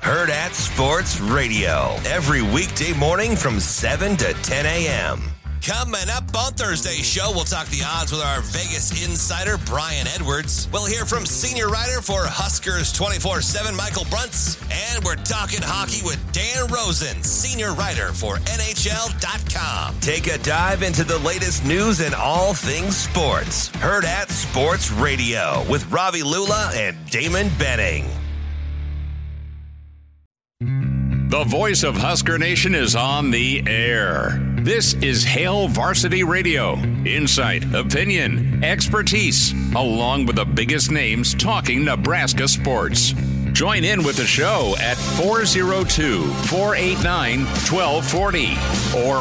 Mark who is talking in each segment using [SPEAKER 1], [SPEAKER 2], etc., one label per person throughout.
[SPEAKER 1] Hurrdat Sports Radio, every weekday morning from 7 to 10 a.m. Coming up on Thursday's show, we'll talk the odds with our Vegas insider, Brian Edwards. We'll hear from senior writer for Huskers 24/7, Michael Bruntz. And we're talking hockey with Dan Rosen, senior writer for NHL.com. Take a dive into the latest news and all things sports. Hurrdat Sports Radio with Ravi Lula and Damon Benning.
[SPEAKER 2] The voice of Husker Nation is on the air. This is Hail Varsity Radio. Insight, opinion, expertise, along with the biggest names talking Nebraska sports. Join in with the show at 402-489-1240 or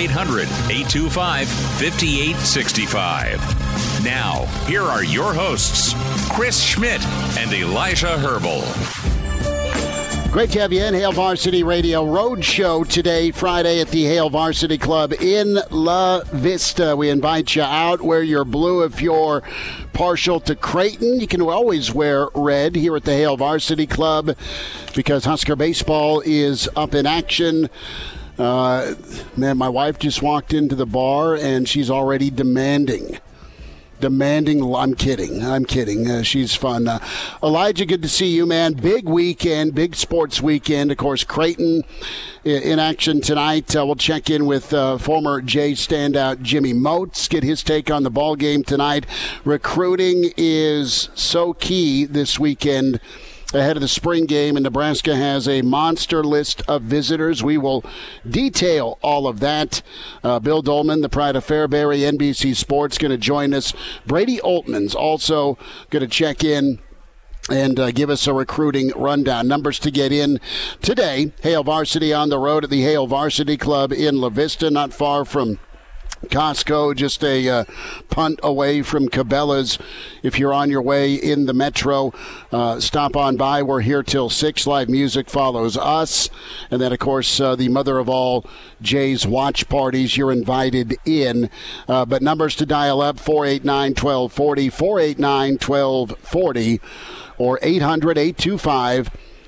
[SPEAKER 2] 1-800-825-5865. Now, here are your hosts, Chris Schmidt and Elijah Herbal.
[SPEAKER 3] Great to have you in Hail Varsity Radio Road Show today, Friday at the Hail Varsity Club in La Vista. We invite you out. Wear your blue if you're partial to Creighton. You can always wear red here at the Hail Varsity Club because Husker baseball is up in action. Man, my wife just walked into the bar and she's already demanding. I'm kidding. She's fun. Elijah, good to see you, man. Big weekend, big sports weekend. Of course, Creighton in action tonight. We'll check in with former Jay standout Jimmy Moats, get his take on the ball game tonight. Recruiting is so key this weekend ahead of the spring game, and Nebraska has a monster list of visitors. We will detail all of that. Bill Dolman, the pride of Fairbury, NBC Sports, going to join us. Brady Oltman's also going to check in and give us a recruiting rundown. Numbers to get in today. Hail Varsity on the road at the Hail Varsity Club in La Vista, not far from Costco, just a punt away from Cabela's. If you're on your way in the metro, stop on by. We're here till 6. Live music follows us. And then, of course, the mother of all Jay's watch parties, you're invited in. But numbers to dial up, 489-1240, 489-1240, or 800-825-5865.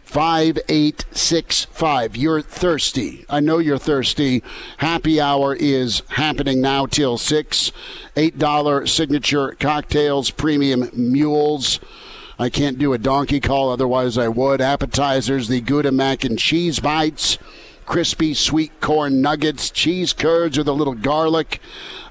[SPEAKER 3] You're thirsty. I know you're thirsty. Happy hour is happening now till 6. $8 signature cocktails, premium mules. I can't do a donkey call, otherwise I would. Appetizers, the Gouda mac and cheese bites, crispy sweet corn nuggets, cheese curds with a little garlic,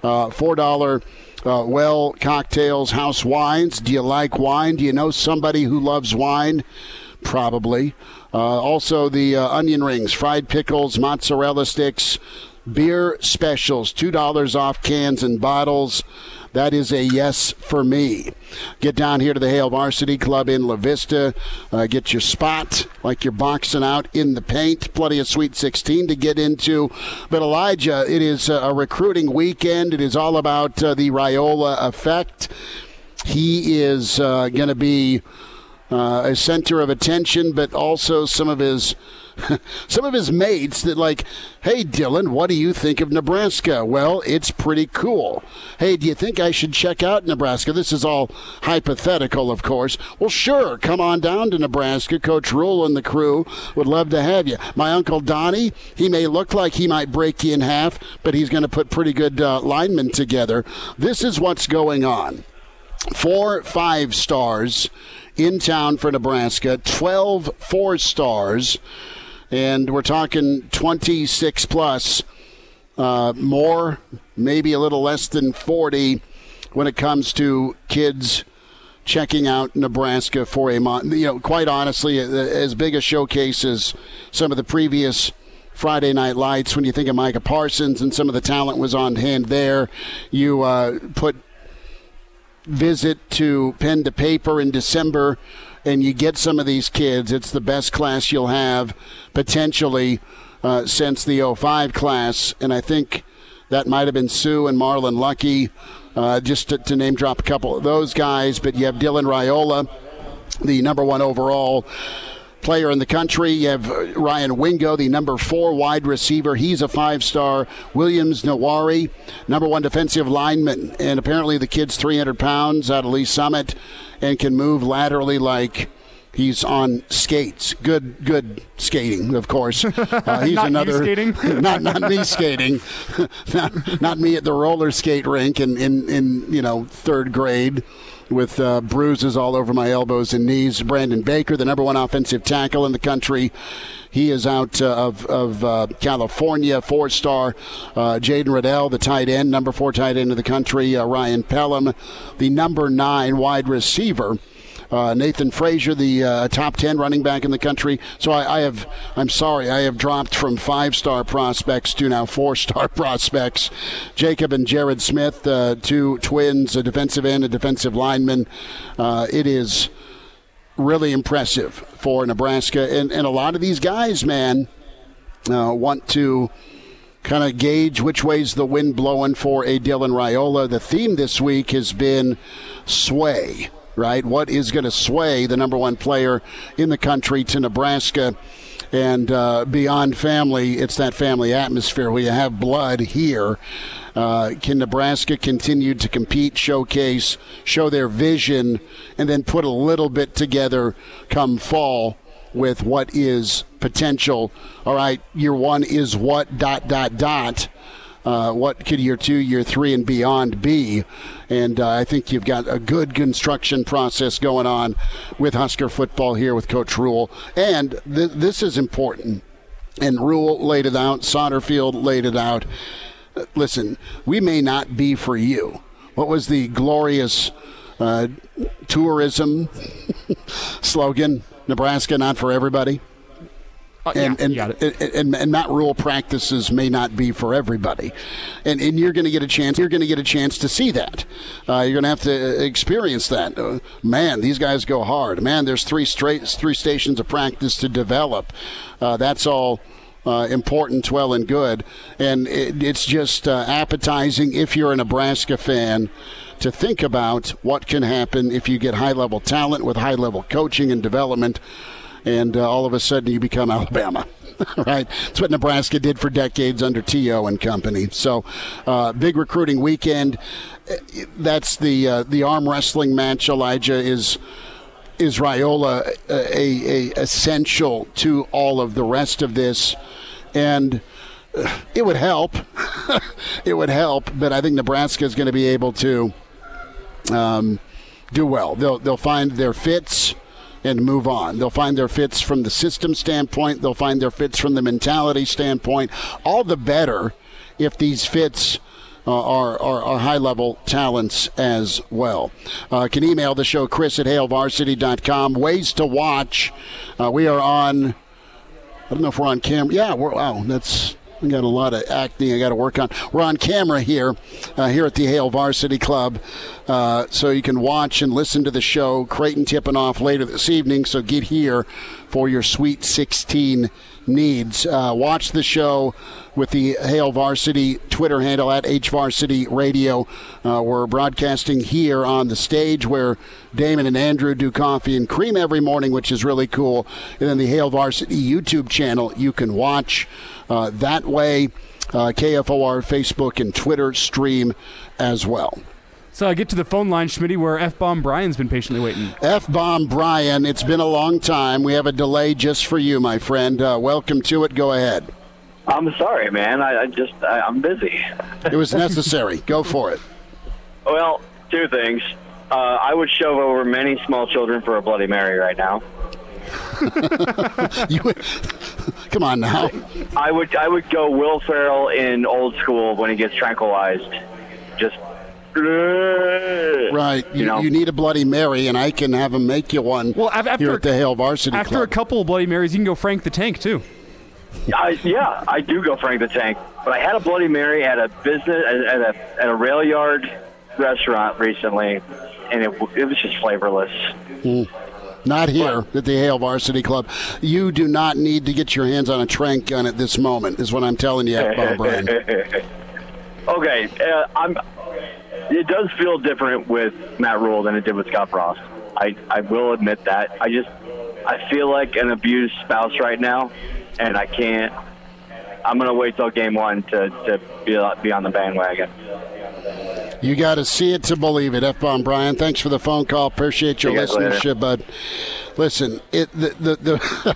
[SPEAKER 3] $4 well cocktails, house wines. Do you like wine? Do you know somebody who loves wine? Probably. Also the onion rings, fried pickles, mozzarella sticks, beer specials, $2 off cans and bottles. That is a yes for me. Get down here to the Hail Varsity Club in La Vista. Get your spot like you're boxing out in the paint. Plenty of Sweet 16 to get into. But Elijah, it is a recruiting weekend. It is all about the Raiola effect. He is going to be a center of attention, but also some of his mates that like, hey, Dylan, what do you think of Nebraska? Well, it's pretty cool. Hey, do you think I should check out Nebraska? This is all hypothetical, of course. Well, sure, come on down to Nebraska. Coach Rule and the crew would love to have you. My Uncle Donnie, he may look like he might break you in half, but he's going to put pretty good linemen together. This is what's going on. 4 5-stars in town for Nebraska, 12 4-stars, and we're talking 26 plus, more, maybe a little less than 40 when it comes to kids checking out Nebraska for a month. You know, quite honestly, as big a showcase as some of the previous Friday Night Lights, when you think of Micah Parsons and some of the talent was on hand there, you put visit to pen to paper in December and you get some of these kids. It's the best class you'll have potentially since the 05 class, and I think that might have been Sue and Marlon Lucky, just to name drop a couple of those guys. But you have Dylan Raiola, the number 1 overall player in the country. You have Ryan Wingo, the number 4 wide receiver. He's a 5-star. Williams Nawari, number 1 defensive lineman. And apparently the kid's 300 pounds out of Lee Summit and can move laterally like He's on skates. Good skating, of course. He's
[SPEAKER 4] not
[SPEAKER 3] another
[SPEAKER 4] you skating?
[SPEAKER 3] not me skating. not me at the roller skate rink in third grade with bruises all over my elbows and knees. Brandon Baker, the number one offensive tackle in the country. He is out of California, 4-star. Jaden Riddell, the tight end, number 4 tight end of the country. Ryan Pelham, the number 9 wide receiver. Nathan Frazier, the top 10 running back in the country. So I have dropped from 5-star prospects to now 4-star prospects. Jacob and Jared Smith, 2 twins, a defensive end, a defensive lineman. It is really impressive for Nebraska. And a lot of these guys, man, want to kind of gauge which way's the wind blowing for a Dylan Raiola. The theme this week has been sway. Right? What is going to sway the number 1 player in the country to Nebraska? And beyond family, it's that family atmosphere. We have blood here. Can Nebraska continue to compete, showcase, show their vision, and then put a little bit together come fall with what is potential? All right, year 1 is what, ... What could year 2, year 3, and beyond be? And I think you've got a good construction process going on with Husker football here with Coach Rhule. And this is important. And Rhule laid it out. Satterfield laid it out. Listen, we may not be for you. What was the glorious tourism slogan? Nebraska, not for everybody. And Matt Rhule practices may not be for everybody, and you're going to get a chance. You're going to get a chance to see that. You're going to have to experience that. Man, these guys go hard. Man, there's 3 stations of practice to develop. That's all important, well and good, and it's just appetizing if you're a Nebraska fan to think about what can happen if you get high-level talent with high-level coaching and development. And all of a sudden you become Alabama, right? That's what Nebraska did for decades under T.O. and company. So big recruiting weekend. That's the arm wrestling match, Elijah, is Raiola a essential to all of the rest of this? And it would help. It would help, but I think Nebraska is going to be able to do well. They'll find their fits and move on. They'll find their fits from the system standpoint. They'll find their fits from the mentality standpoint. All the better if these fits are high-level talents as well. Can email the show, chris@HailVarsity.com. Ways to watch. We are on, I don't know if we're on camera. Yeah, we got a lot of acting I got to work on. We're on camera here at the Hail Varsity Club, so you can watch and listen to the show. Creighton tipping off later this evening, so get here for your Sweet 16 needs. Watch the show with the Hail Varsity Twitter handle at HVarsity Radio. We're broadcasting here on the stage where Damon and Andrew do coffee and cream every morning, which is really cool. And then the Hail Varsity YouTube channel you can watch that way. KFOR Facebook and Twitter stream as well.
[SPEAKER 4] So I get to the phone line, Schmitty, where F-Bomb Brian's been patiently waiting.
[SPEAKER 3] F-Bomb Brian, it's been a long time. We have a delay just for you, my friend. Welcome to it. Go ahead.
[SPEAKER 5] I'm sorry, man. I'm busy.
[SPEAKER 3] It was necessary. Go for it.
[SPEAKER 5] Well, 2 things. I would shove over many small children for a Bloody Mary right now.
[SPEAKER 3] Come on now.
[SPEAKER 5] I would go Will Ferrell in Old School when he gets tranquilized. Just
[SPEAKER 3] right. You need a Bloody Mary, and I can have him make you one. Well, here at the Hail Varsity Club.
[SPEAKER 4] After a couple of Bloody Marys, you can go Frank the Tank too.
[SPEAKER 5] Yeah, I do go Frank the Tank. But I had a Bloody Mary at a business at a rail yard restaurant recently, and it was just flavorless.
[SPEAKER 3] Not here at the Hail Varsity Club. You do not need to get your hands on a trank gun at this moment, is what I'm telling you, Bob Brian.
[SPEAKER 5] Okay, it does feel different with Matt Rhule than it did with Scott Frost. I will admit that. I feel like an abused spouse right now, and I can't. I'm going to wait till game 1 to be on the bandwagon.
[SPEAKER 3] You got to see it to believe it, F-Bomb Brian. Thanks for the phone call. Appreciate your listenership, bud. Listen, the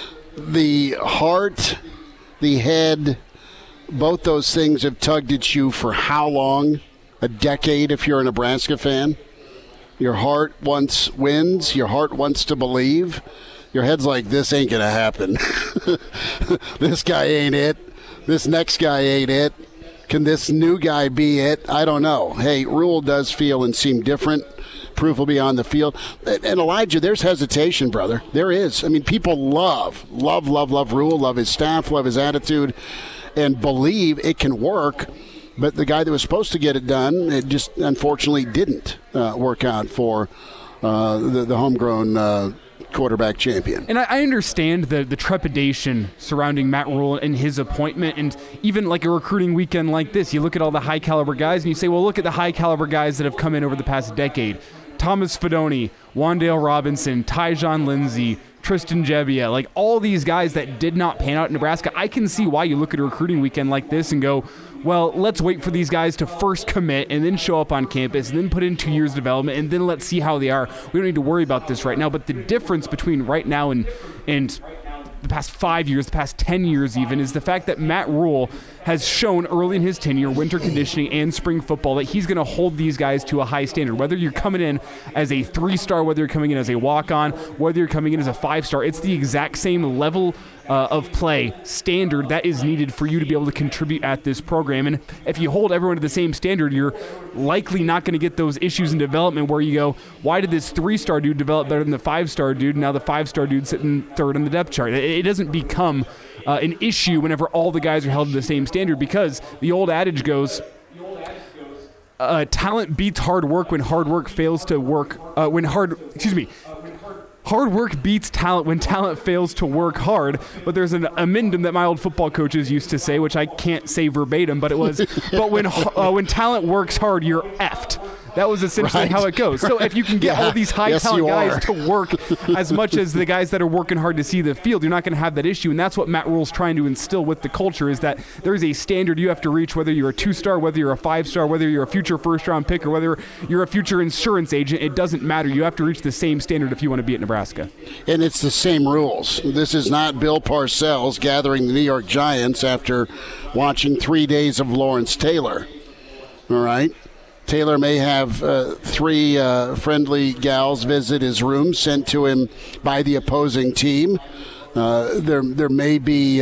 [SPEAKER 3] heart, the head, both those things have tugged at you for how long? A decade if you're a Nebraska fan. Your heart wins. Your heart wants to believe. Your head's like, this ain't going to happen. This guy ain't it. This next guy ain't it. Can this new guy be it? I don't know. Hey, Rule does feel and seem different. Proof will be on the field. And Elijah, there's hesitation, brother. There is. I mean, people love Rule, love his staff, love his attitude, and believe it can work. But the guy that was supposed to get it done, it just unfortunately didn't work out for the homegrown quarterback champion.
[SPEAKER 4] And I understand the trepidation surrounding Matt Rule and his appointment, and even like a recruiting weekend like this, you look at all the high-caliber guys and you say, well, look at the high-caliber guys that have come in over the past decade. Thomas Fidone, Wan'Dale Robinson, Tyjon Lindsey, Tristan Gebbia, like all these guys that did not pan out in Nebraska. I can see why you look at a recruiting weekend like this and go, well, let's wait for these guys to first commit and then show up on campus and then put in 2 years of development and then let's see how they are. We don't need to worry about this right now. But the difference between right now and the past 5 years, the past 10 years even, is the fact that Matt Rule has shown early in his tenure, winter conditioning and spring football, that he's going to hold these guys to a high standard. Whether you're coming in as a 3-star, whether you're coming in as a walk-on, whether you're coming in as a 5-star, it's the exact same level of play standard that is needed for you to be able to contribute at this program. And if you hold everyone to the same standard, you're likely not going to get those issues in development where you go, why did this 3-star dude develop better than the 5-star dude? Now the 5-star dude's sitting third on the depth chart. It doesn't become an issue whenever all the guys are held to the same standard, because the old adage goes, talent beats hard work when hard work fails to work. Hard work beats talent when talent fails to work hard. But there's an amendment that my old football coaches used to say, which I can't say verbatim, but it was, but when talent works hard, you're effed. That was essentially how it goes. So if you can get all these high-talent guys to work as much as the guys that are working hard to see the field, you're not going to have that issue. And that's what Matt Rule's trying to instill with the culture, is that there's a standard you have to reach, whether you're a 2-star, whether you're a 5-star, whether you're a future first-round pick, or whether you're a future insurance agent. It doesn't matter. You have to reach the same standard if you want to be at Nebraska.
[SPEAKER 3] And it's the same rules. This is not Bill Parcells gathering the New York Giants after watching 3 days of Lawrence Taylor. All right? Taylor may have 3 friendly gals visit his room sent to him by the opposing team. There may be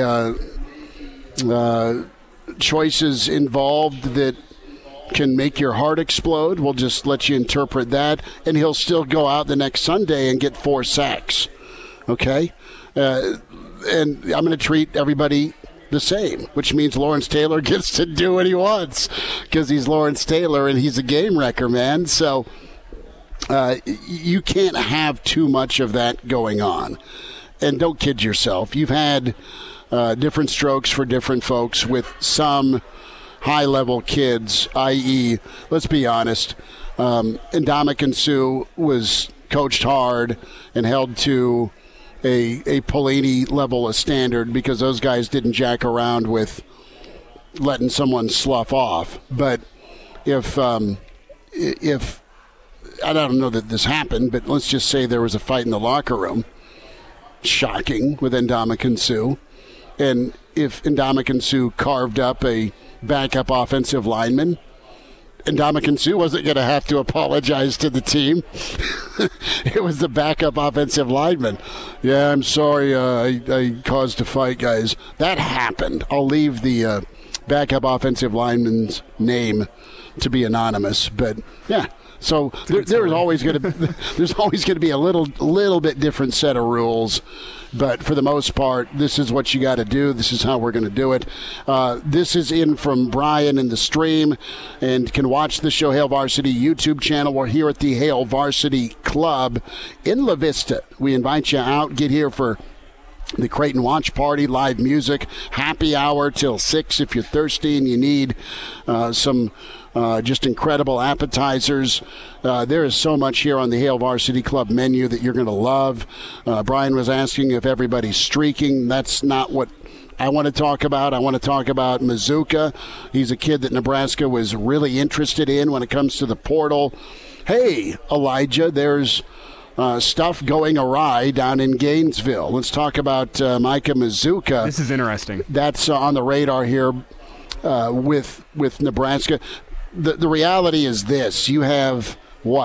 [SPEAKER 3] choices involved that can make your heart explode. We'll just let you interpret that. And he'll still go out the next Sunday and get 4 sacks. Okay? And I'm going to treat everybody the same, which means Lawrence Taylor gets to do what he wants because he's Lawrence Taylor and he's a game wrecker, man. So you can't have too much of that going on. And don't kid yourself. You've had different strokes for different folks with some high-level kids, i.e., let's be honest, Ndamukong Suh was coached hard and held to a Pelini level of standard because those guys didn't jack around with letting someone slough off. But if I don't know that this happened, but let's just say there was a fight in the locker room, shocking, with Ndamukong Suh, and if Ndamukong Suh carved up a backup offensive lineman, Ndamukong Suh wasn't going to have to apologize to the team. It was the backup offensive lineman. Yeah, I'm sorry I caused a fight, guys. That happened. I'll leave the backup offensive lineman's name to be anonymous. But, yeah, so there's always going to be a little bit different set of rules. But for the most part, this is what you got to do. This is how we're going to do it. This is in from Brian in the stream, and can watch the show Hail Varsity YouTube channel. We're here at the Hail Varsity Club in La Vista. We invite you out. Get here for the Creighton Watch Party, live music, happy hour till 6 if you're thirsty and you need some just incredible appetizers. There is so much here on the Hail Varsity Club menu that you're going to love. Brian was asking if everybody's streaking. That's not what I want to talk about. I want to talk about Mazuka. He's a kid that Nebraska was really interested in when it comes to the portal. Hey, Elijah, there's stuff going awry down in Gainesville. Let's talk about Micah Mazzccua.
[SPEAKER 4] This is interesting.
[SPEAKER 3] That's on the radar here with Nebraska. The reality is this. You have,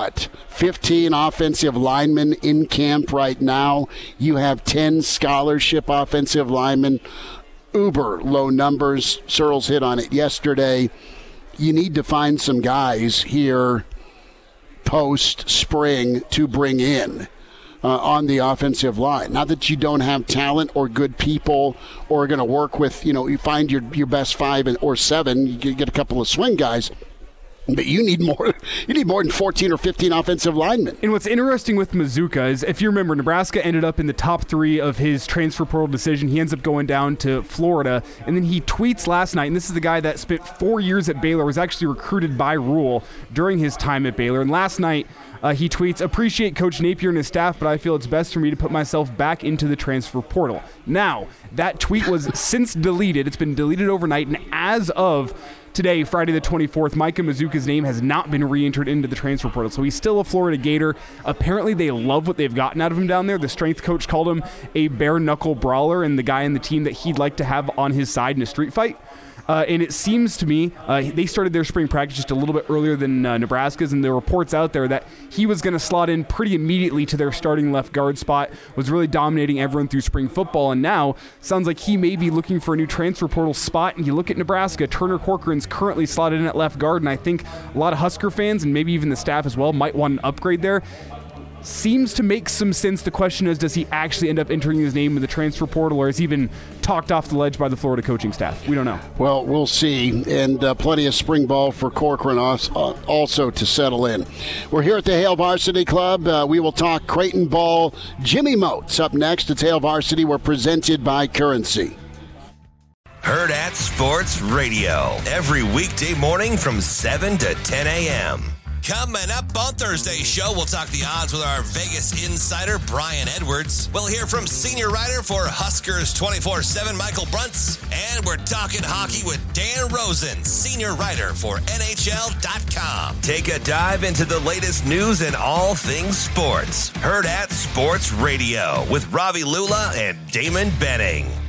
[SPEAKER 3] 15 offensive linemen in camp right now. You have 10 scholarship offensive linemen. Uber low numbers. Searles hit on it yesterday. You need to find some guys here post-spring to bring in on the offensive line. Not that you don't have talent or good people or are going to work with, you find your best 5 or 7, you get a couple of swing guys. But you need more. You need more than 14 or 15 offensive linemen.
[SPEAKER 4] And what's interesting with Mazzccua is, if you remember, Nebraska ended up in the top 3 of his transfer portal decision. He ends up going down to Florida, and then he tweets last night. And this is the guy that spent 4 years at Baylor, was actually recruited by Rule during his time at Baylor. And last night, he tweets, "Appreciate Coach Napier and his staff, but I feel it's best for me to put myself back into the transfer portal." Now, that tweet was since deleted. It's been deleted overnight, and as of today, Friday the 24th, Micah Mazzccua's name has not been re-entered into the transfer portal. So he's still a Florida Gator. Apparently they love what they've gotten out of him down there. The strength coach called him a bare-knuckle brawler and the guy in the team that he'd like to have on his side in a street fight. And it seems to me they started their spring practice just a little bit earlier than Nebraska's, and there are reports out there that he was going to slot in pretty immediately to their starting left guard spot, was really dominating everyone through spring football, and now sounds like he may be looking for a new transfer portal spot. And you look at Nebraska, Turner Corcoran's currently slotted in at left guard, and I think a lot of Husker fans, and maybe even the staff as well, might want an upgrade there. Seems to make some sense. The question is, does he actually end up entering his name in the transfer portal, or is he even talked off the ledge by the Florida coaching staff? We don't know.
[SPEAKER 3] Well, we'll see. And plenty of spring ball for Corcoran also to settle in. We're here at the Hail Varsity Club. We will talk Creighton ball. Jimmy Moats up next. It's Hail Varsity. We're presented by Currency.
[SPEAKER 1] Hurrdat Sports Radio, every weekday morning from 7 to 10 a.m. Coming up on Thursday's show, we'll talk the odds with our Vegas insider, Brian Edwards. We'll hear from senior writer for Huskers 24/7, Michael Bruntz. And we're talking hockey with Dan Rosen, senior writer for NHL.com. Take a dive into the latest news and all things sports. Hurrdat Sports Radio with Ravi Lula and Damon Benning.